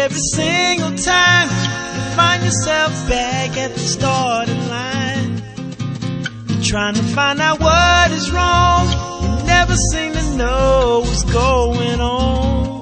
every single time you find yourself back at the starting line. You're trying to find out what is wrong. You never seem to know what's going on.